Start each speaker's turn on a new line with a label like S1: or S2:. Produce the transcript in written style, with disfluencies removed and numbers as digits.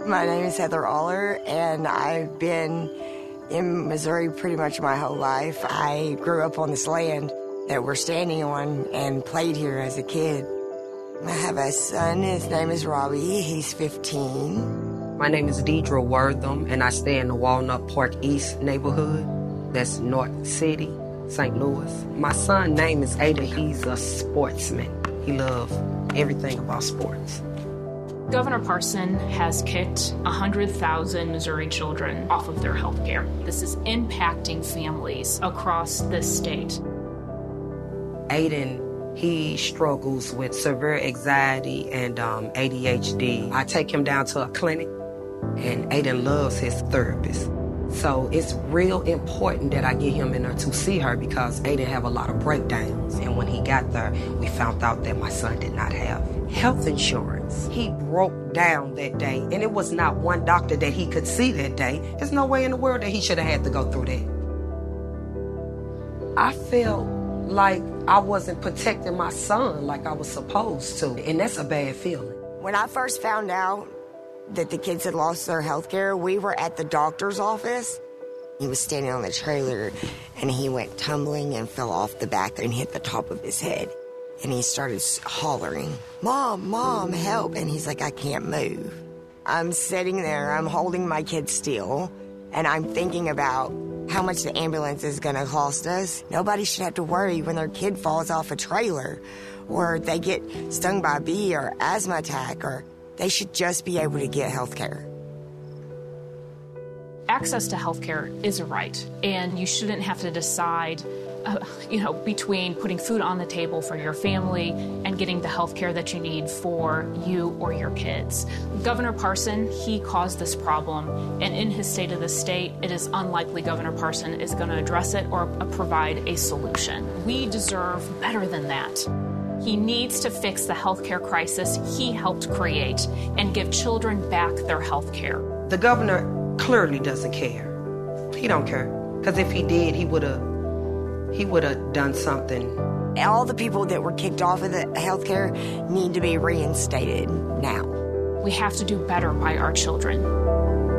S1: My name is Heather Aller, and I've been in Missouri pretty much my whole life. I grew up on this land that we're standing on and played here as a kid. I have a son. His name is Robbie. He's 15.
S2: My name is Deidre Wortham, and I stay in the Walnut Park East neighborhood. That's North City, St. Louis. My son's name is Aiden. He's a sportsman. He loves everything about sports.
S3: Governor Parson has kicked 100,000 Missouri children off of their health care. This is impacting families across this state.
S2: Aiden, he struggles with severe anxiety and ADHD. I take him down to a clinic, and Aiden loves his therapist. So it's real important that I get him in there to see her because Aiden have a lot of breakdowns. And when he got there, we found out that my son did not have health insurance. He broke down that day, and it was not one doctor that he could see that day. There's no way in the world that he should have had to go through that. I felt like I wasn't protecting my son like I was supposed to, and that's a bad feeling.
S1: When I first found out that the kids had lost their health care, we were at the doctor's office. He was standing on the trailer, and he went tumbling and fell off the back and hit the top of his head. And he started hollering, "Mom, Mom, help." And he's like, "I can't move." I'm sitting there, I'm holding my kid still, and I'm thinking about how much the ambulance is going to cost us. Nobody should have to worry when their kid falls off a trailer or they get stung by a bee or asthma attack, or they should just be able to get health care.
S3: Access to health care is a right, and you shouldn't have to decide between putting food on the table for your family and getting the health care that you need for you or your kids. Governor Parson, he caused this problem, and in his State of the State, it is unlikely Governor Parson is going to address it or provide a solution. We deserve better than that. He needs to fix the health care crisis he helped create and give children back their health care.
S2: The governor clearly doesn't care. He don't care, because if he did, he would have done something.
S1: All the people that were kicked off of the health care need to be reinstated now.
S3: We have to do better by our children.